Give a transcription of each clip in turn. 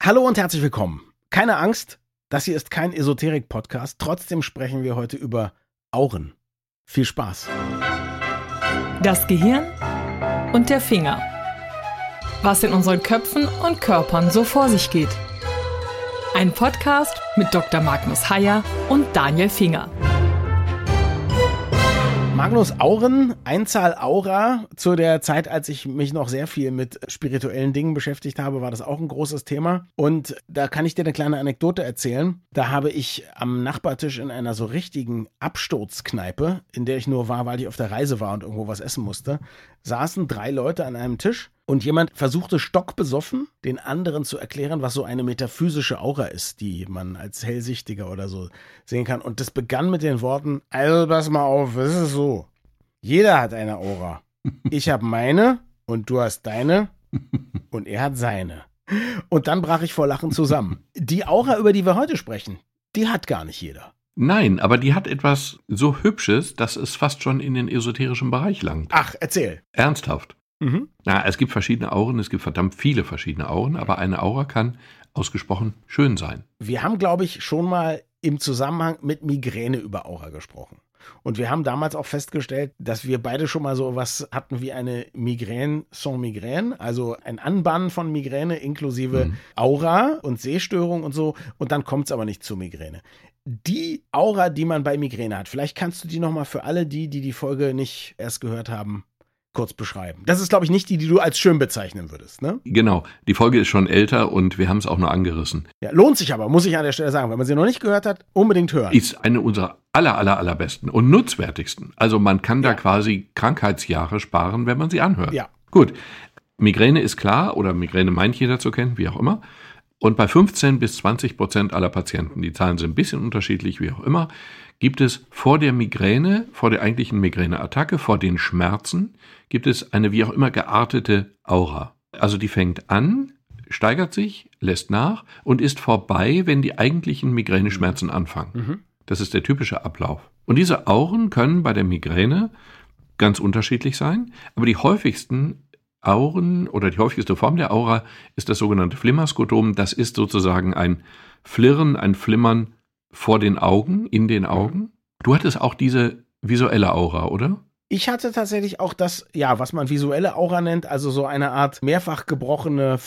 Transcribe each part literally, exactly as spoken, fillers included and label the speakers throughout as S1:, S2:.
S1: Hallo und herzlich willkommen. Keine Angst, das hier ist kein Esoterik-Podcast. Trotzdem sprechen wir heute über Auren. Viel Spaß.
S2: Das Gehirn und der Finger. Was in unseren Köpfen und Körpern so vor sich geht. Ein Podcast mit Doktor Magnus Heyer und Daniel Finger.
S1: Magnus, Auren, Einzahl Aura. Zu der Zeit, als ich mich noch sehr viel mit spirituellen Dingen beschäftigt habe, war das auch ein großes Thema. Und da kann ich dir eine kleine Anekdote erzählen. Da habe ich am Nachbartisch in einer so richtigen Absturzkneipe, in der ich nur war, weil ich auf der Reise war und irgendwo was essen musste, saßen drei Leute an einem Tisch und jemand versuchte stockbesoffen den anderen zu erklären, was so eine metaphysische Aura ist, die man als Hellsichtiger oder so sehen kann. Und das begann mit den Worten: Also pass mal auf, es ist so, jeder hat eine Aura. Ich habe meine und du hast deine und er hat seine. Und dann brach ich vor Lachen zusammen. Die Aura, über die wir heute sprechen, die hat gar nicht jeder.
S3: Nein, aber die hat etwas so Hübsches, dass es fast schon in den esoterischen Bereich langt.
S1: Ach, erzähl.
S3: Ernsthaft.
S1: Mhm.
S3: Na, es gibt verschiedene Auren, es gibt verdammt viele verschiedene Auren, aber eine Aura kann ausgesprochen schön sein.
S1: Wir haben, glaube ich, schon mal im Zusammenhang mit Migräne über Aura gesprochen. Und wir haben damals auch festgestellt, dass wir beide schon mal so was hatten wie eine Migräne sans Migräne, also ein Anbahnen von Migräne inklusive mhm. Aura und Sehstörung und so. Und dann kommt es aber nicht zur Migräne. Die Aura, die man bei Migräne hat, vielleicht kannst du die nochmal für alle die, die die Folge nicht erst gehört haben, kurz beschreiben. Das ist, glaube ich, nicht die, die du als schön bezeichnen würdest, ne?
S3: Genau. Die Folge ist schon älter und wir haben es auch nur angerissen.
S1: Ja, lohnt sich aber, muss ich an der Stelle sagen. Wenn man sie noch nicht gehört hat, unbedingt hören.
S3: Ist eine unserer aller, aller, allerbesten und nutzwertigsten. Also man kann da ja. quasi Krankheitsjahre sparen, wenn man sie anhört.
S1: Ja.
S3: Gut. Migräne ist klar, oder Migräne meint jeder zu kennen, wie auch immer. Und bei fünfzehn bis zwanzig Prozent aller Patienten, die Zahlen sind ein bisschen unterschiedlich, wie auch immer, gibt es vor der Migräne, vor der eigentlichen Migräneattacke, vor den Schmerzen, gibt es eine wie auch immer geartete Aura. Also die fängt an, steigert sich, lässt nach und ist vorbei, wenn die eigentlichen Migräneschmerzen anfangen. Mhm. Das ist der typische Ablauf. Und diese Auren können bei der Migräne ganz unterschiedlich sein, aber die häufigsten Auren oder die häufigste Form der Aura ist das sogenannte Flimmerskotom. Das ist sozusagen ein Flirren, ein Flimmern vor den Augen, in den Augen. Du hattest auch diese visuelle Aura, oder?
S1: Ich hatte tatsächlich auch das, ja, was man visuelle Aura nennt, also so eine Art mehrfach gebrochene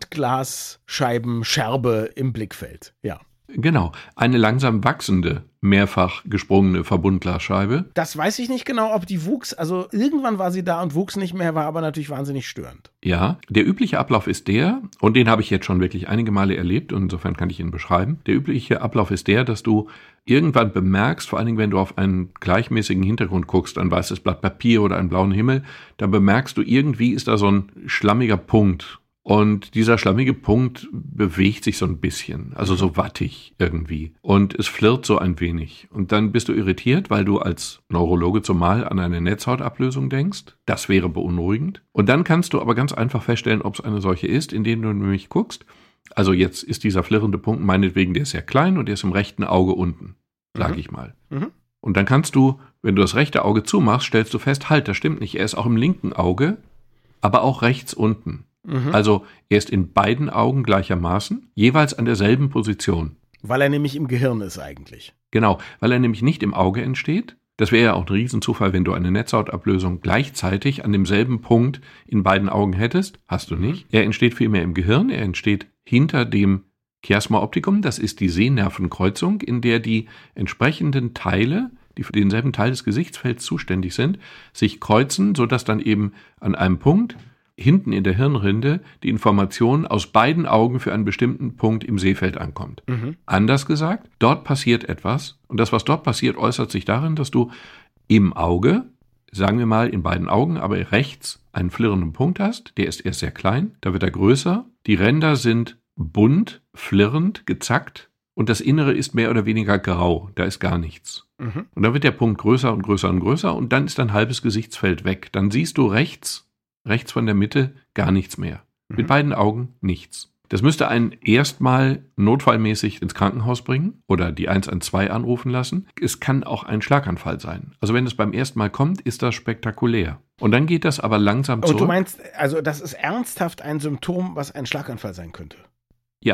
S1: Verbundglasscheibenscherbe im Blickfeld, ja.
S3: Genau, eine langsam wachsende, mehrfach gesprungene Verbundglasscheibe.
S1: Das weiß ich nicht genau, ob die wuchs. Also irgendwann war sie da und wuchs nicht mehr, war aber natürlich wahnsinnig störend.
S3: Ja, der übliche Ablauf ist der, und den habe ich jetzt schon wirklich einige Male erlebt und insofern kann ich ihn beschreiben. Der übliche Ablauf ist der, dass du irgendwann bemerkst, vor allen Dingen, wenn du auf einen gleichmäßigen Hintergrund guckst, ein weißes Blatt Papier oder einen blauen Himmel, dann bemerkst du, irgendwie ist da so ein schlammiger Punkt. Und dieser schlammige Punkt bewegt sich so ein bisschen, also so wattig irgendwie. Und es flirrt so ein wenig. Und dann bist du irritiert, weil du als Neurologe zumal an eine Netzhautablösung denkst. Das wäre beunruhigend. Und dann kannst du aber ganz einfach feststellen, ob es eine solche ist, indem du nämlich guckst. Also jetzt ist dieser flirrende Punkt meinetwegen, der ist sehr klein und der ist im rechten Auge unten, sag mhm. ich mal. Mhm. Und dann kannst du, wenn du das rechte Auge zumachst, stellst du fest, halt, das stimmt nicht. Er ist auch im linken Auge, aber auch rechts unten. Mhm. Also er ist in beiden Augen gleichermaßen, jeweils an derselben Position.
S1: Weil er nämlich im Gehirn ist eigentlich.
S3: Genau, weil er nämlich nicht im Auge entsteht. Das wäre ja auch ein Riesenzufall, wenn du eine Netzhautablösung gleichzeitig an demselben Punkt in beiden Augen hättest. Hast du nicht. Er entsteht vielmehr im Gehirn, er entsteht hinter dem Chiasma opticum. Das ist die Sehnervenkreuzung, in der die entsprechenden Teile, die für denselben Teil des Gesichtsfelds zuständig sind, sich kreuzen, sodass dann eben an einem Punkt hinten in der Hirnrinde die Information aus beiden Augen für einen bestimmten Punkt im Sehfeld ankommt. Mhm. Anders gesagt, dort passiert etwas und das, was dort passiert, äußert sich darin, dass du im Auge, sagen wir mal in beiden Augen, aber rechts einen flirrenden Punkt hast, der ist erst sehr klein, da wird er größer, die Ränder sind bunt, flirrend, gezackt und das Innere ist mehr oder weniger grau, da ist gar nichts. Mhm. Und dann wird der Punkt größer und größer und größer und dann ist dein halbes Gesichtsfeld weg. Dann siehst du rechts Rechts von der Mitte gar nichts mehr. Mhm. Mit beiden Augen nichts. Das müsste einen erstmal notfallmäßig ins Krankenhaus bringen oder die eins eins zwei anrufen lassen. Es kann auch ein Schlaganfall sein. Also wenn es beim ersten Mal kommt, ist das spektakulär. Und dann geht das aber langsam zurück.
S1: Und du meinst, also das ist ernsthaft ein Symptom, was ein Schlaganfall sein könnte?
S3: Ja,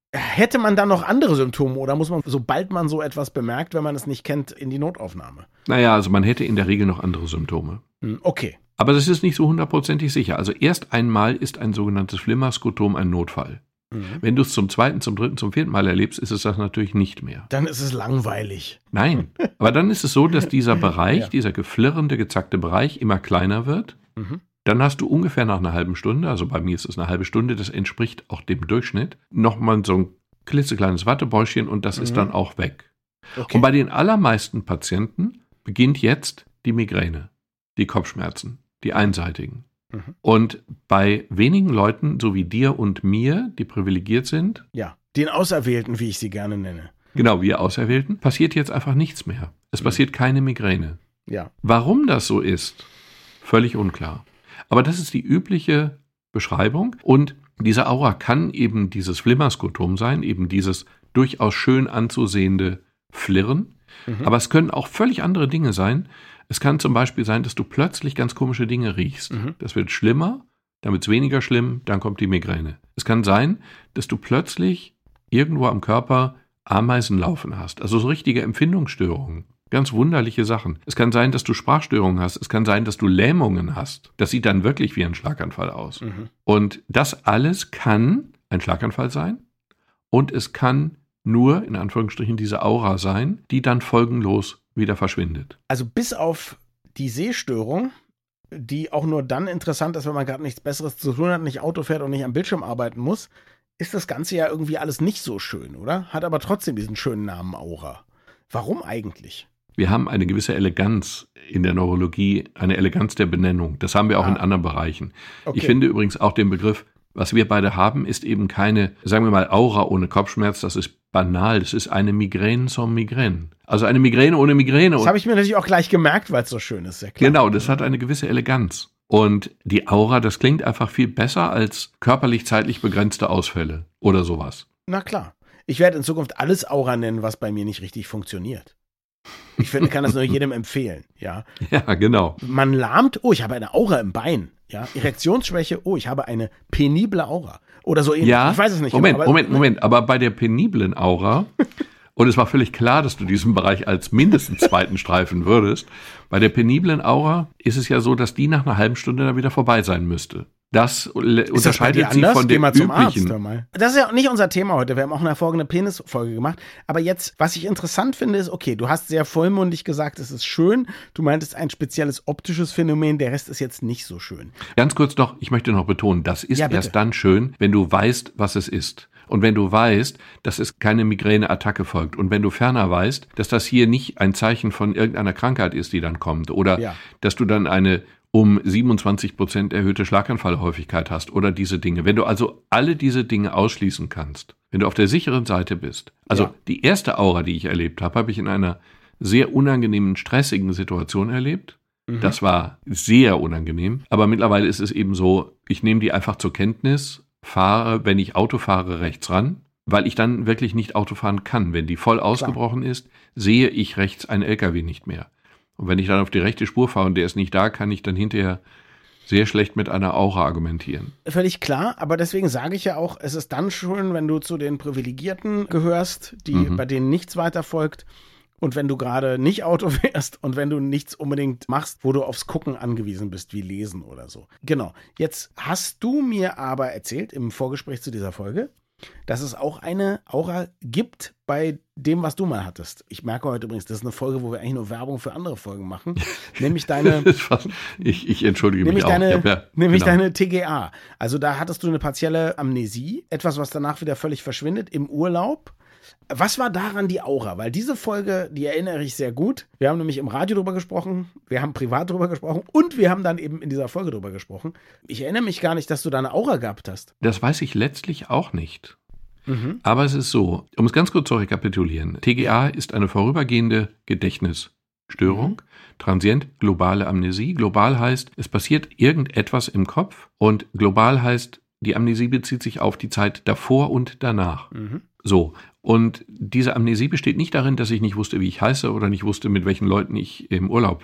S1: Hätte man dann noch andere Symptome oder muss man, sobald man so etwas bemerkt, wenn man es nicht kennt, in die Notaufnahme?
S3: Naja, also man hätte in der Regel noch andere Symptome.
S1: Okay.
S3: Aber das ist nicht so hundertprozentig sicher. Also erst einmal ist ein sogenanntes Flimmerskotom ein Notfall. Mhm. Wenn du es zum zweiten, zum dritten, zum vierten Mal erlebst, ist es das natürlich nicht mehr.
S1: Dann ist es langweilig.
S3: Nein, aber dann ist es so, dass dieser Bereich, ja. dieser geflirrende, gezackte Bereich immer kleiner wird. Mhm. Dann hast du ungefähr nach einer halben Stunde, also bei mir ist es eine halbe Stunde, das entspricht auch dem Durchschnitt, nochmal so ein klitzekleines Wattebäuschen und das mhm. ist dann auch weg. Okay. Und bei den allermeisten Patienten beginnt jetzt die Migräne, die Kopfschmerzen, die einseitigen. Mhm. Und bei wenigen Leuten, so wie dir und mir, die privilegiert sind.
S1: Ja, den Auserwählten, wie ich sie gerne nenne.
S3: Genau, wir Auserwählten, passiert jetzt einfach nichts mehr. Es mhm. passiert keine Migräne.
S1: Ja.
S3: Warum das so ist, völlig unklar. Aber das ist die übliche Beschreibung. Und diese Aura kann eben dieses Flimmerskotom sein, eben dieses durchaus schön anzusehende Flirren. Mhm. Aber es können auch völlig andere Dinge sein. Es kann zum Beispiel sein, dass du plötzlich ganz komische Dinge riechst. Mhm. Das wird schlimmer, dann wird es weniger schlimm, dann kommt die Migräne. Es kann sein, dass du plötzlich irgendwo am Körper Ameisen laufen hast. Also so richtige Empfindungsstörungen. Ganz wunderliche Sachen. Es kann sein, dass du Sprachstörungen hast. Es kann sein, dass du Lähmungen hast. Das sieht dann wirklich wie ein Schlaganfall aus. Mhm. Und das alles kann ein Schlaganfall sein. Und es kann nur, in Anführungsstrichen, diese Aura sein, die dann folgenlos wieder verschwindet.
S1: Also bis auf die Sehstörung, die auch nur dann interessant ist, wenn man gerade nichts Besseres zu tun hat, nicht Auto fährt und nicht am Bildschirm arbeiten muss, ist das Ganze ja irgendwie alles nicht so schön, oder? Hat aber trotzdem diesen schönen Namen Aura. Warum eigentlich?
S3: Wir haben eine gewisse Eleganz in der Neurologie, eine Eleganz der Benennung. Das haben wir auch ah. in anderen Bereichen. Okay. Ich finde übrigens auch den Begriff, was wir beide haben, ist eben keine, sagen wir mal, Aura ohne Kopfschmerz. Das ist banal. Das ist eine Migräne sans Migräne. Also eine Migräne ohne Migräne.
S1: Das habe ich mir natürlich auch gleich gemerkt, weil es so schön ist. Sehr klar.
S3: Genau, das hat eine gewisse Eleganz. Und die Aura, das klingt einfach viel besser als körperlich zeitlich begrenzte Ausfälle oder sowas.
S1: Na klar. Ich werde in Zukunft alles Aura nennen, was bei mir nicht richtig funktioniert. Ich finde, kann das nur jedem empfehlen, ja.
S3: Ja, genau.
S1: Man lahmt, oh, ich habe eine Aura im Bein, ja. Erektionsschwäche, oh, ich habe eine penible Aura. Oder so ähnlich.
S3: Ja,
S1: ich weiß es nicht.
S3: Moment,
S1: genau, aber,
S3: Moment, Moment. Aber bei der peniblen Aura, und es war völlig klar, dass du diesen Bereich als mindestens zweiten streifen würdest, bei der peniblen Aura ist es ja so, dass die nach einer halben Stunde dann wieder vorbei sein müsste. Das unterscheidet
S1: das
S3: sie von dem üblichen.
S1: Arzt, das ist ja nicht unser Thema heute. Wir haben auch eine hervorragende Penisfolge gemacht. Aber jetzt, was ich interessant finde, ist, okay, du hast sehr vollmundig gesagt, es ist schön. Du meintest ein spezielles optisches Phänomen. Der Rest ist jetzt nicht so schön.
S3: Ganz kurz noch, ich möchte noch betonen, das ist ja, erst dann schön, wenn du weißt, was es ist. Und wenn du weißt, dass es keine Migräneattacke folgt. Und wenn du ferner weißt, dass das hier nicht ein Zeichen von irgendeiner Krankheit ist, die dann kommt. Oder ja. dass du dann eine um siebenundzwanzig Prozent erhöhte Schlaganfallhäufigkeit hast oder diese Dinge. Wenn du also alle diese Dinge ausschließen kannst, wenn du auf der sicheren Seite bist. Also ja. die erste Aura, die ich erlebt habe, habe ich in einer sehr unangenehmen, stressigen Situation erlebt. Mhm. Das war sehr unangenehm. Aber mittlerweile ist es eben so, ich nehme die einfach zur Kenntnis, fahre, wenn ich Auto fahre, rechts ran, weil ich dann wirklich nicht Auto fahren kann. Wenn die voll ausgebrochen Klar. ist, sehe ich rechts einen L K W nicht mehr. Und wenn ich dann auf die rechte Spur fahre und der ist nicht da, kann ich dann hinterher sehr schlecht mit einer Aura argumentieren.
S1: Völlig klar, aber deswegen sage ich ja auch, es ist dann schön, wenn du zu den Privilegierten gehörst, die, mhm. bei denen nichts weiter folgt. Und wenn du gerade nicht Auto fährst und wenn du nichts unbedingt machst, wo du aufs Gucken angewiesen bist, wie Lesen oder so. Genau. Jetzt hast du mir aber erzählt im Vorgespräch zu dieser Folge, dass es auch eine Aura gibt bei dem, was du mal hattest. Ich merke heute übrigens, das ist eine Folge, wo wir eigentlich nur Werbung für andere Folgen machen. Nämlich deine...
S3: ich, ich entschuldige
S1: nämlich
S3: mich
S1: deine,
S3: auch. Ja,
S1: nämlich
S3: genau.
S1: deine T G A. Also da hattest du eine partielle Amnesie, etwas, was danach wieder völlig verschwindet, im Urlaub. Was war daran die Aura? Weil diese Folge, die erinnere ich sehr gut. Wir haben nämlich im Radio drüber gesprochen, wir haben privat drüber gesprochen und wir haben dann eben in dieser Folge drüber gesprochen. Ich erinnere mich gar nicht, dass du da eine Aura gehabt hast.
S3: Das weiß ich letztlich auch nicht. Mhm. Aber es ist so, um es ganz kurz zu rekapitulieren. T G A ist eine vorübergehende Gedächtnisstörung. Mhm. Transient, globale Amnesie. Global heißt, es passiert irgendetwas im Kopf und global heißt, die Amnesie bezieht sich auf die Zeit davor und danach. Mhm. So, und diese Amnesie besteht nicht darin, dass ich nicht wusste, wie ich heiße oder nicht wusste, mit welchen Leuten ich im Urlaub war.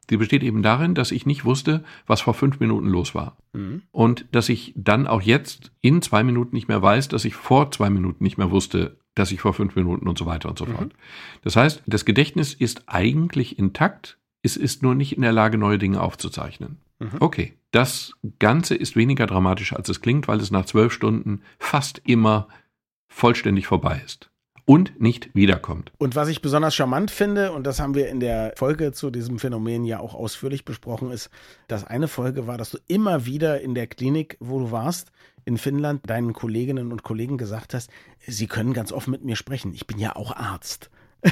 S3: Die besteht eben darin, dass ich nicht wusste, was vor fünf Minuten los war. Mhm. Und dass ich dann auch jetzt in zwei Minuten nicht mehr weiß, dass ich vor zwei Minuten nicht mehr wusste, dass ich vor fünf Minuten und so weiter und so fort. Mhm. Das heißt, das Gedächtnis ist eigentlich intakt, es ist nur nicht in der Lage, neue Dinge aufzuzeichnen. Mhm. Okay, das Ganze ist weniger dramatisch, als es klingt, weil es nach zwölf Stunden fast immer vollständig vorbei ist. Und nicht wiederkommt.
S1: Und was ich besonders charmant finde, und das haben wir in der Folge zu diesem Phänomen ja auch ausführlich besprochen, ist, dass eine Folge war, dass du immer wieder in der Klinik, wo du warst, in Finnland, deinen Kolleginnen und Kollegen gesagt hast, sie können ganz offen mit mir sprechen, ich bin ja auch Arzt.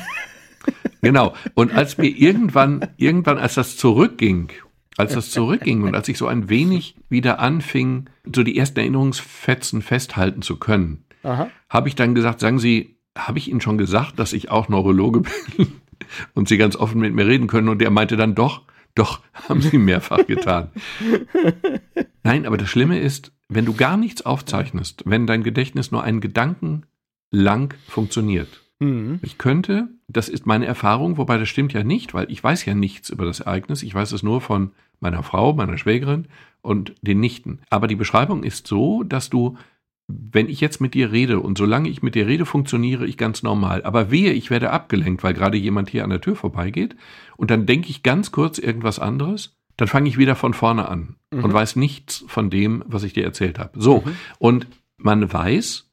S3: Genau, und als mir irgendwann, irgendwann, als das zurückging, als das zurückging und als ich so ein wenig wieder anfing, so die ersten Erinnerungsfetzen festhalten zu können, habe ich dann gesagt, sagen Sie, habe ich Ihnen schon gesagt, dass ich auch Neurologe bin und Sie ganz offen mit mir reden können? Und der meinte dann, doch, doch, haben Sie mehrfach getan. Nein, aber das Schlimme ist, wenn du gar nichts aufzeichnest, wenn dein Gedächtnis nur einen Gedanken lang funktioniert. Mhm. Ich könnte, das ist meine Erfahrung, wobei das stimmt ja nicht, weil ich weiß ja nichts über das Ereignis. Ich weiß es nur von meiner Frau, meiner Schwägerin und den Nichten. Aber die Beschreibung ist so, dass du, wenn ich jetzt mit dir rede und solange ich mit dir rede, funktioniere ich ganz normal. Aber wehe, ich werde abgelenkt, weil gerade jemand hier an der Tür vorbeigeht und dann denke ich ganz kurz irgendwas anderes, dann fange ich wieder von vorne an mhm. und weiß nichts von dem, was ich dir erzählt habe. So, mhm. und man weiß,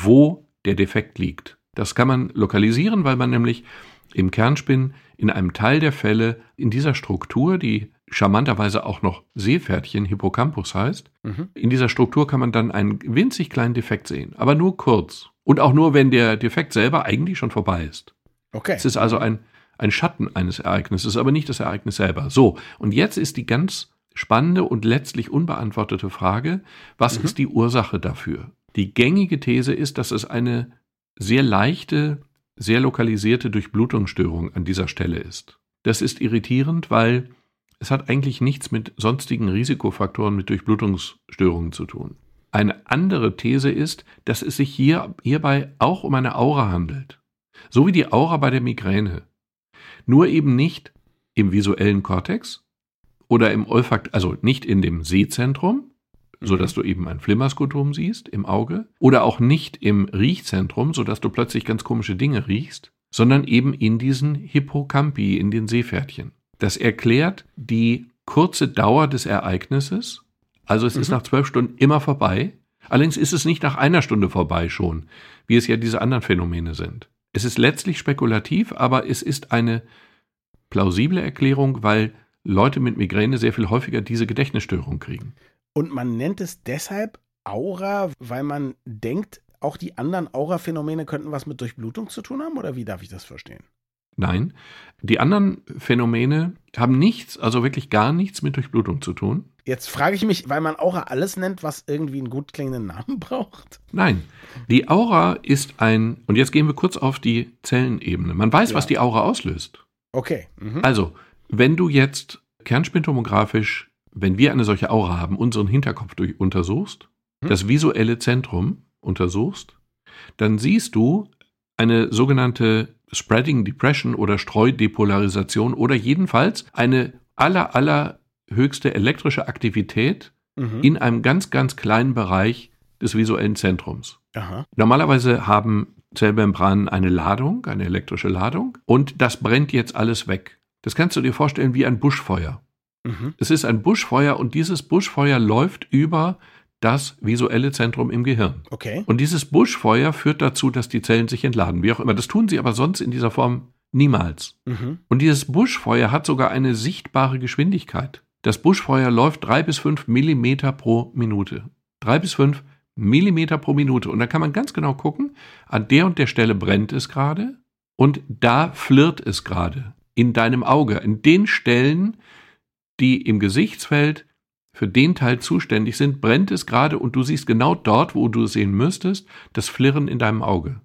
S3: wo der Defekt liegt. Das kann man lokalisieren, weil man nämlich im Kernspinn in einem Teil der Fälle in dieser Struktur, die charmanterweise auch noch Seepferdchen Hippocampus heißt, mhm. in dieser Struktur kann man dann einen winzig kleinen Defekt sehen, aber nur kurz. Und auch nur, wenn der Defekt selber eigentlich schon vorbei ist. Okay. Es ist also ein, ein Schatten eines Ereignisses, aber nicht das Ereignis selber. So, und jetzt ist die ganz spannende und letztlich unbeantwortete Frage, was mhm. ist die Ursache dafür? Die gängige These ist, dass es eine sehr leichte, sehr lokalisierte Durchblutungsstörung an dieser Stelle ist. Das ist irritierend, weil es hat eigentlich nichts mit sonstigen Risikofaktoren mit Durchblutungsstörungen zu tun. Eine andere These ist, dass es sich hier, hierbei auch um eine Aura handelt. So wie die Aura bei der Migräne. Nur eben nicht im visuellen Kortex oder im Olfakt, also nicht in dem Sehzentrum, sodass du eben ein Flimmerskotom siehst im Auge, oder auch nicht im Riechzentrum, sodass du plötzlich ganz komische Dinge riechst, sondern eben in diesen Hippocampi, in den Seepferdchen. Das erklärt die kurze Dauer des Ereignisses, also es mhm. ist nach zwölf Stunden immer vorbei, allerdings ist es nicht nach einer Stunde vorbei schon, wie es ja diese anderen Phänomene sind. Es ist letztlich spekulativ, aber es ist eine plausible Erklärung, weil Leute mit Migräne sehr viel häufiger diese Gedächtnisstörung kriegen.
S1: Und man nennt es deshalb Aura, weil man denkt, auch die anderen Aura-Phänomene könnten was mit Durchblutung zu tun haben? Oder wie darf ich das verstehen?
S3: Nein, die anderen Phänomene haben nichts, also wirklich gar nichts mit Durchblutung zu tun.
S1: Jetzt frage ich mich, weil man Aura alles nennt, was irgendwie einen gut klingenden Namen braucht?
S3: Nein, die Aura ist ein, und jetzt gehen wir kurz auf die Zellenebene. Man weiß, ja. was die Aura auslöst.
S1: Okay. Mhm.
S3: Also, wenn du jetzt kernspintomografisch, wenn wir eine solche Aura haben, unseren Hinterkopf durch untersuchst, mhm. das visuelle Zentrum untersuchst, dann siehst du eine sogenannte Spreading Depression oder Streudepolarisation oder jedenfalls eine aller, aller höchste elektrische Aktivität mhm. in einem ganz, ganz kleinen Bereich des visuellen Zentrums. Aha. Normalerweise haben Zellmembranen eine Ladung, eine elektrische Ladung, und das brennt jetzt alles weg. Das kannst du dir vorstellen wie ein Buschfeuer. Mhm. Es ist ein Buschfeuer und dieses Buschfeuer läuft über das visuelle Zentrum im Gehirn. Okay. Und dieses Buschfeuer führt dazu, dass die Zellen sich entladen, wie auch immer. Das tun sie aber sonst in dieser Form niemals. Mhm. Und dieses Buschfeuer hat sogar eine sichtbare Geschwindigkeit. Das Buschfeuer läuft drei bis fünf Millimeter pro Minute. Drei bis fünf Millimeter pro Minute. Und da kann man ganz genau gucken, an der und der Stelle brennt es gerade und da flirrt es gerade in deinem Auge. In den Stellen, die im Gesichtsfeld für den Teil zuständig sind, brennt es gerade und du siehst genau dort, wo du es sehen müsstest, das Flirren in deinem Auge.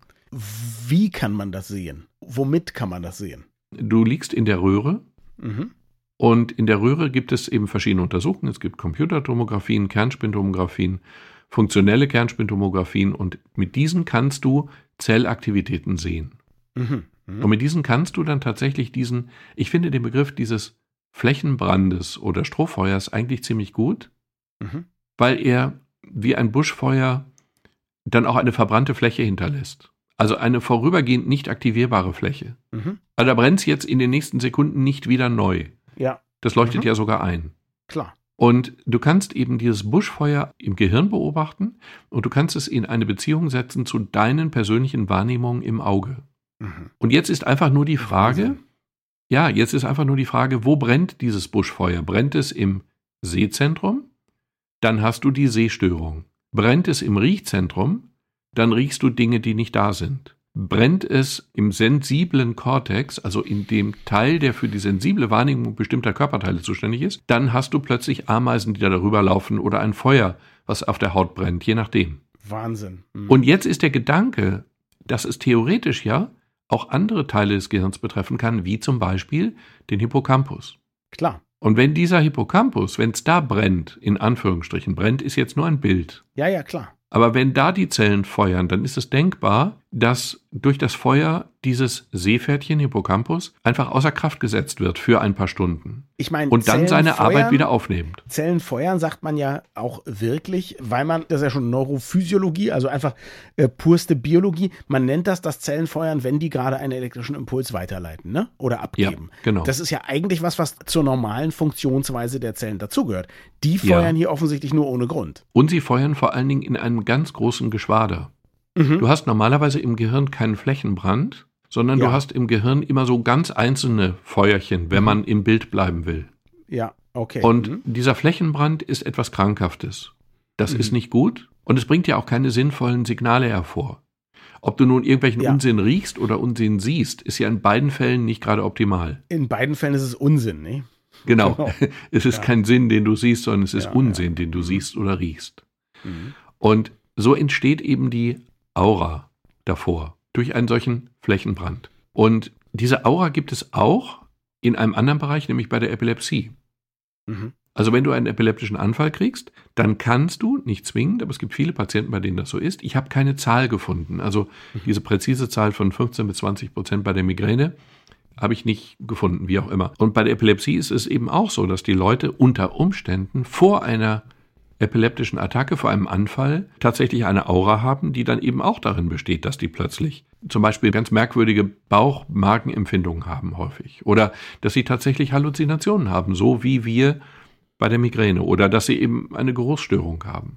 S1: Wie kann man das sehen? Womit kann man das sehen?
S3: Du liegst in der Röhre mhm. und in der Röhre gibt es eben verschiedene Untersuchungen. Es gibt Computertomographien, Kernspintomographien, funktionelle Kernspintomographien und mit diesen kannst du Zellaktivitäten sehen. Mhm. Mhm. Und mit diesen kannst du dann tatsächlich diesen, ich finde den Begriff dieses Flächenbrandes oder Strohfeuers eigentlich ziemlich gut,
S1: Mhm.
S3: weil er wie ein Buschfeuer dann auch eine verbrannte Fläche hinterlässt. Also eine vorübergehend nicht aktivierbare Fläche.
S1: Mhm.
S3: Also da brennt es jetzt in den nächsten Sekunden nicht wieder neu.
S1: Ja,
S3: Das leuchtet
S1: Mhm.
S3: ja sogar ein.
S1: klar.
S3: Und du kannst eben dieses Buschfeuer im Gehirn beobachten und du kannst es in eine Beziehung setzen zu deinen persönlichen Wahrnehmungen im Auge.
S1: Mhm.
S3: Und jetzt ist einfach nur die Frage,
S1: Wahnsinn.
S3: ja, jetzt ist einfach nur die Frage, wo brennt dieses Buschfeuer? Brennt es im Sehzentrum? Dann hast du die Sehstörung. Brennt es im Riechzentrum? Dann riechst du Dinge, die nicht da sind. Brennt es im sensiblen Kortex, also in dem Teil, der für die sensible Wahrnehmung bestimmter Körperteile zuständig ist, dann hast du plötzlich Ameisen, die da darüber laufen oder ein Feuer, was auf der Haut brennt, je nachdem.
S1: Wahnsinn. Mhm.
S3: Und jetzt ist der Gedanke, dass es theoretisch ja auch andere Teile des Gehirns betreffen kann, wie zum Beispiel den Hippocampus.
S1: Klar.
S3: Und wenn dieser Hippocampus, wenn es da brennt, in Anführungsstrichen, brennt ist jetzt nur ein Bild.
S1: Ja, ja, klar.
S3: Aber wenn da die Zellen feuern, dann ist es denkbar, dass durch das Feuer dieses Seepferdchen Hippocampus einfach außer Kraft gesetzt wird für ein paar Stunden.
S1: Ich meine,
S3: Und dann
S1: Zellen
S3: seine
S1: feuern,
S3: Arbeit wieder aufnimmt.
S1: Zellen feuern sagt man ja auch wirklich, weil man, das ist ja schon Neurophysiologie, also einfach äh, purste Biologie. Man nennt das das Zellen feuern, wenn die gerade einen elektrischen Impuls weiterleiten, ne? Oder abgeben.
S3: Ja, genau.
S1: Das ist ja eigentlich was, was zur normalen Funktionsweise der Zellen dazugehört. Die feuern
S3: Ja.
S1: hier offensichtlich nur ohne Grund.
S3: Und sie feuern vor allen Dingen in einem ganz großen Geschwader.
S1: Mhm.
S3: Du hast normalerweise im Gehirn keinen Flächenbrand, sondern
S1: Ja.
S3: du hast im Gehirn immer so ganz einzelne Feuerchen, wenn man im Bild bleiben will.
S1: Ja, okay.
S3: Und
S1: Mhm.
S3: dieser Flächenbrand ist etwas Krankhaftes. Das
S1: Mhm.
S3: ist nicht gut und es bringt ja auch keine sinnvollen Signale hervor. Ob du nun irgendwelchen
S1: Ja.
S3: Unsinn riechst oder Unsinn siehst, ist ja in beiden Fällen nicht gerade optimal.
S1: In beiden Fällen ist es Unsinn, ne?
S3: Genau.
S1: Genau.
S3: Es ist
S1: Ja.
S3: kein Sinn, den du siehst, sondern es ist
S1: Ja,
S3: Unsinn,
S1: ja.
S3: den du siehst oder riechst.
S1: Mhm.
S3: Und so entsteht eben die Aura davor, durch einen solchen Flächenbrand. Und diese Aura gibt es auch in einem anderen Bereich, nämlich bei der Epilepsie.
S1: Mhm.
S3: Also wenn du einen epileptischen Anfall kriegst, dann kannst du, nicht zwingend, aber es gibt viele Patienten, bei denen das so ist, ich habe keine Zahl gefunden. Also diese präzise Zahl von fünfzehn bis zwanzig Prozent bei der Migräne habe ich nicht gefunden, wie auch immer. Und bei der Epilepsie ist es eben auch so, dass die Leute unter Umständen vor einer epileptischen Attacke, vor einem Anfall, tatsächlich eine Aura haben, die dann eben auch darin besteht, dass die plötzlich zum Beispiel ganz merkwürdige Bauchmagenempfindungen haben häufig. Oder dass sie tatsächlich Halluzinationen haben, so wie wir bei der Migräne. Oder dass sie eben eine Geruchsstörung haben.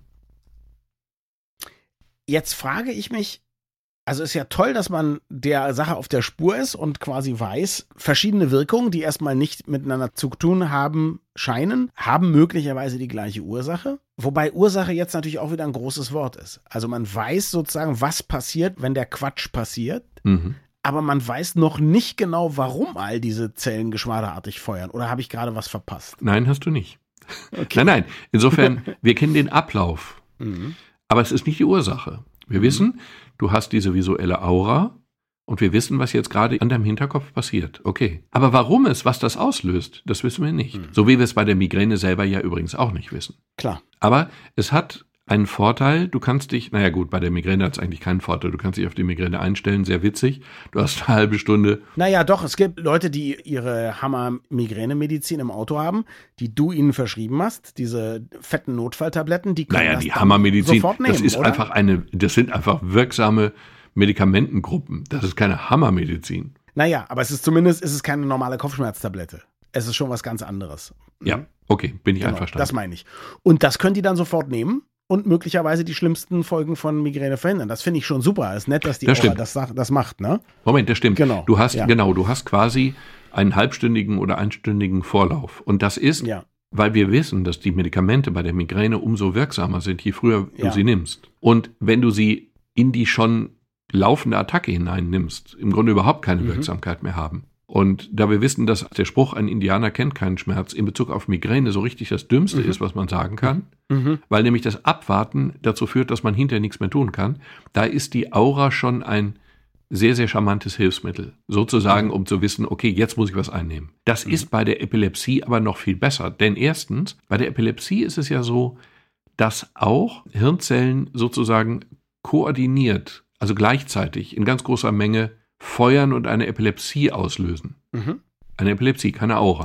S1: Jetzt frage ich mich, also ist ja toll, dass man der Sache auf der Spur ist und quasi weiß, verschiedene Wirkungen, die erstmal nicht miteinander zu tun haben, scheinen, haben möglicherweise die gleiche Ursache. Wobei Ursache jetzt natürlich auch wieder ein großes Wort ist. Also man weiß sozusagen, was passiert, wenn der Quatsch passiert,
S3: Mhm.
S1: aber man weiß noch nicht genau, warum all diese Zellen geschwaderartig feuern. Oder habe ich gerade was verpasst?
S3: Nein, hast du nicht.
S1: Okay.
S3: Nein, nein. Insofern, wir kennen den Ablauf.
S1: Mhm.
S3: Aber es ist nicht die Ursache. Wir
S1: Mhm.
S3: wissen, du hast diese visuelle Aura und wir wissen, was jetzt gerade an deinem Hinterkopf passiert. Okay. Aber warum es, was das auslöst, das wissen wir nicht.
S1: Mhm.
S3: So wie wir es bei der Migräne selber ja übrigens auch nicht wissen.
S1: Klar.
S3: Aber es hat einen Vorteil, du kannst dich, naja gut, bei der Migräne hat es eigentlich keinen Vorteil, du kannst dich auf die Migräne einstellen, sehr witzig. Du hast eine halbe Stunde.
S1: Naja, doch, es gibt Leute, die ihre Hammer-Migräne-Medizin im Auto haben, die du ihnen verschrieben hast, diese fetten Notfalltabletten, die können
S3: Naja,
S1: das
S3: die
S1: dann
S3: Hammermedizin,
S1: sofort nehmen,
S3: das ist
S1: oder?
S3: einfach eine, das sind einfach wirksame Medikamentengruppen. Das ist keine Hammermedizin.
S1: Naja, aber es ist zumindest, es ist keine normale Kopfschmerztablette. Es ist schon was ganz anderes.
S3: Ja, okay, bin ich
S1: Genau,
S3: einverstanden.
S1: das meine ich. Und das können die dann sofort nehmen und möglicherweise die schlimmsten Folgen von Migräne verhindern. Das finde ich schon super. Es ist nett, dass die
S3: Das
S1: Aura
S3: stimmt.
S1: das, sag- das macht, ne?
S3: Moment, das stimmt.
S1: Genau,
S3: Du hast,
S1: ja.
S3: genau, du hast quasi einen halbstündigen oder einstündigen Vorlauf. Und das ist,
S1: Ja.
S3: weil wir wissen, dass die Medikamente bei der Migräne umso wirksamer sind, je früher du
S1: Ja.
S3: sie nimmst. Und wenn du sie in die schon laufende Attacke hinein nimmst, im Grunde überhaupt keine
S1: Mhm.
S3: Wirksamkeit mehr haben. Und da wir wissen, dass der Spruch, ein Indianer kennt keinen Schmerz, in Bezug auf Migräne so richtig das Dümmste
S1: Mhm.
S3: ist, was man sagen kann,
S1: Mhm.
S3: weil nämlich das Abwarten dazu führt, dass man hinterher nichts mehr tun kann, da ist die Aura schon ein sehr, sehr charmantes Hilfsmittel. Sozusagen, um zu wissen, okay, jetzt muss ich was einnehmen. Das ist bei der Epilepsie aber noch viel besser. Denn erstens, bei der Epilepsie ist es ja so, dass auch Hirnzellen sozusagen koordiniert, also gleichzeitig in ganz großer Menge feuern und eine Epilepsie auslösen.
S1: Mhm.
S3: Eine Epilepsie, keine Aura.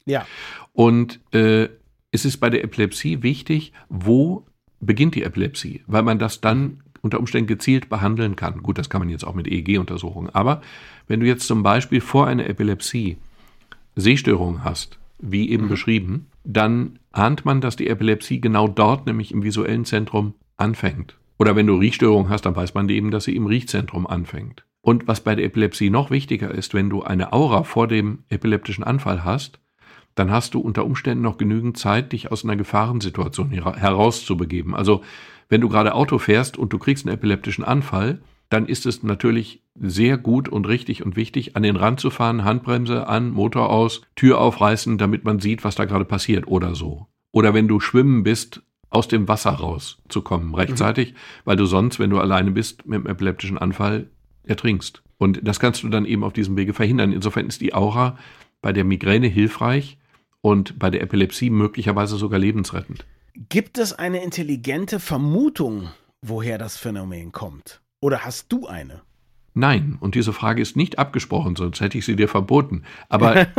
S1: Ja.
S3: Und äh, es ist bei der Epilepsie wichtig, wo beginnt die Epilepsie, weil man das dann unter Umständen gezielt behandeln kann. Gut, das kann man jetzt auch mit E E G-Untersuchungen. Aber wenn du jetzt zum Beispiel vor einer Epilepsie Sehstörungen hast, wie eben mhm. beschrieben, dann ahnt man, dass die Epilepsie genau dort, nämlich im visuellen Zentrum, anfängt. Oder wenn du Riechstörungen hast, dann weiß man eben, dass sie im Riechzentrum anfängt. Und was bei der Epilepsie noch wichtiger ist, wenn du eine Aura vor dem epileptischen Anfall hast, dann hast du unter Umständen noch genügend Zeit, dich aus einer Gefahrensituation herauszubegeben. Also wenn du gerade Auto fährst und du kriegst einen epileptischen Anfall, dann ist es natürlich sehr gut und richtig und wichtig, an den Rand zu fahren, Handbremse an, Motor aus, Tür aufreißen, damit man sieht, was da gerade passiert oder so. Oder wenn du schwimmen bist, aus dem Wasser rauszukommen rechtzeitig, mhm. weil du sonst, wenn du alleine bist, mit einem epileptischen Anfall ertrinkst. Und das kannst du dann eben auf diesem Wege verhindern. Insofern ist die Aura bei der Migräne hilfreich und bei der Epilepsie möglicherweise sogar lebensrettend.
S1: Gibt es eine intelligente Vermutung, woher das Phänomen kommt? Oder hast du eine?
S3: Nein, und diese Frage ist nicht abgesprochen, sonst hätte ich sie dir verboten. Aber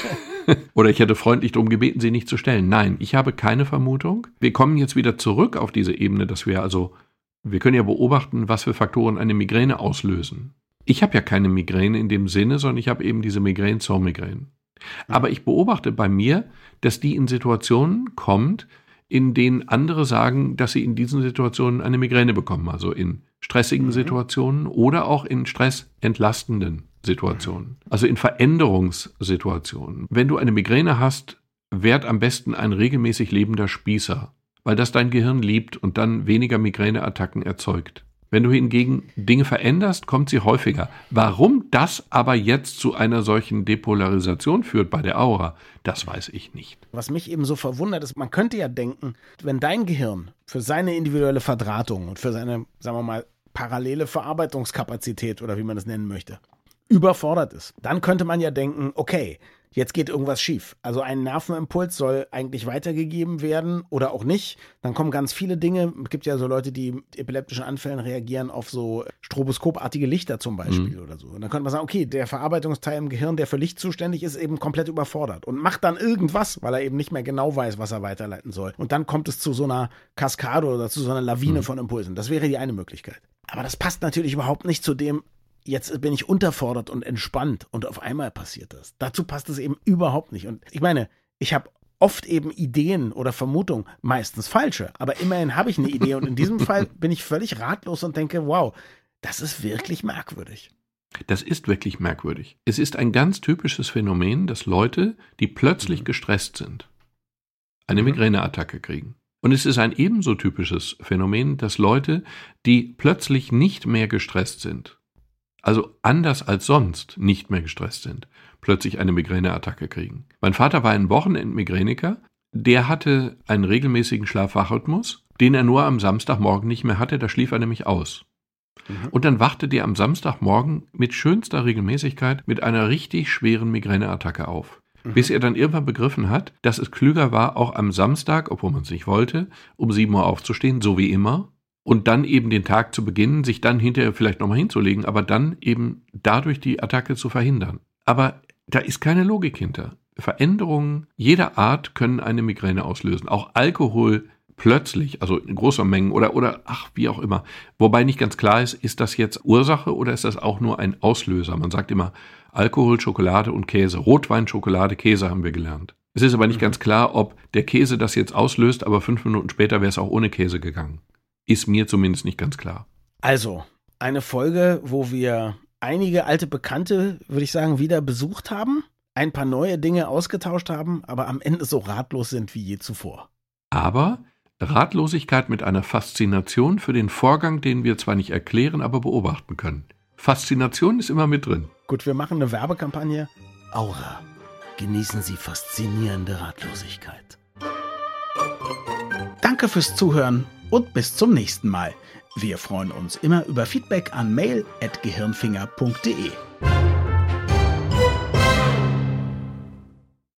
S3: oder ich hätte freundlich darum gebeten, sie nicht zu stellen. Nein, ich habe keine Vermutung. Wir kommen jetzt wieder zurück auf diese Ebene, dass wir also, wir können ja beobachten, was für Faktoren eine Migräne auslösen. Ich habe ja keine Migräne in dem Sinne, sondern ich habe eben diese Migräne zur Migräne. Aber ich beobachte bei mir, dass die in Situationen kommt, in denen andere sagen, dass sie in diesen Situationen eine Migräne bekommen. Also in stressigen mhm. Situationen oder auch in stressentlastenden Situationen. Also in Veränderungssituationen. Wenn du eine Migräne hast, werd am besten ein regelmäßig lebender Spießer, weil das dein Gehirn liebt und dann weniger Migräneattacken erzeugt. Wenn du hingegen Dinge veränderst, kommt sie häufiger. Warum das aber jetzt zu einer solchen Depolarisation führt bei der Aura, das weiß ich nicht.
S1: Was mich eben so verwundert ist, man könnte ja denken, wenn dein Gehirn für seine individuelle Verdrahtung und für seine, sagen wir mal, parallele Verarbeitungskapazität oder wie man das nennen möchte, überfordert ist, dann könnte man ja denken, okay, jetzt geht irgendwas schief. Also ein Nervenimpuls soll eigentlich weitergegeben werden oder auch nicht. Dann kommen ganz viele Dinge. Es gibt ja so Leute, die mit epileptischen Anfällen reagieren auf so stroboskopartige Lichter zum Beispiel mhm. oder so. Und dann könnte man sagen, okay, der Verarbeitungsteil im Gehirn, der für Licht zuständig ist, eben komplett überfordert und macht dann irgendwas, weil er eben nicht mehr genau weiß, was er weiterleiten soll. Und dann kommt es zu so einer Kaskade oder zu so einer Lawine mhm. von Impulsen. Das wäre die eine Möglichkeit. Aber das passt natürlich überhaupt nicht zu dem, jetzt bin ich unterfordert und entspannt und auf einmal passiert das. Dazu passt es eben überhaupt nicht. Und ich meine, ich habe oft eben Ideen oder Vermutungen, meistens falsche, aber immerhin habe ich eine Idee und in diesem Fall bin ich völlig ratlos und denke, wow, das ist wirklich merkwürdig.
S3: Das ist wirklich merkwürdig. Es ist ein ganz typisches Phänomen, dass Leute, die plötzlich mhm. gestresst sind, eine mhm. Migräneattacke kriegen. Und es ist ein ebenso typisches Phänomen, dass Leute, die plötzlich nicht mehr gestresst sind, also anders als sonst nicht mehr gestresst sind, plötzlich eine Migräneattacke kriegen. Mein Vater war ein Wochenendmigräniker, der hatte einen regelmäßigen Schlaf-Wach-Rhythmus, den er nur am Samstagmorgen nicht mehr hatte, da schlief er nämlich aus. Mhm. Und dann wachte der am Samstagmorgen mit schönster Regelmäßigkeit mit einer richtig schweren Migräneattacke auf. Mhm. Bis er dann irgendwann begriffen hat, dass es klüger war, auch am Samstag, obwohl man es nicht wollte, um sieben Uhr aufzustehen, so wie immer, und dann eben den Tag zu beginnen, sich dann hinterher vielleicht nochmal hinzulegen, aber dann eben dadurch die Attacke zu verhindern. Aber da ist keine Logik hinter. Veränderungen jeder Art können eine Migräne auslösen. Auch Alkohol plötzlich, also in großer Mengen oder, oder ach, wie auch immer. Wobei nicht ganz klar ist, ist das jetzt Ursache oder ist das auch nur ein Auslöser? Man sagt immer Alkohol, Schokolade und Käse. Rotwein, Schokolade, Käse haben wir gelernt. Es ist aber nicht mhm. ganz klar, ob der Käse das jetzt auslöst, aber fünf Minuten später wäre es auch ohne Käse gegangen. Ist mir zumindest nicht ganz klar.
S1: Also, eine Folge, wo wir einige alte Bekannte, würde ich sagen, wieder besucht haben, ein paar neue Dinge ausgetauscht haben, aber am Ende so ratlos sind wie je zuvor.
S3: Aber Ratlosigkeit mit einer Faszination für den Vorgang, den wir zwar nicht erklären, aber beobachten können. Faszination ist immer mit drin.
S1: Gut, wir machen eine Werbekampagne. Aura. Genießen Sie faszinierende Ratlosigkeit. Danke fürs Zuhören und bis zum nächsten Mal. Wir freuen uns immer über Feedback an mail at gehirnfinger punkt de.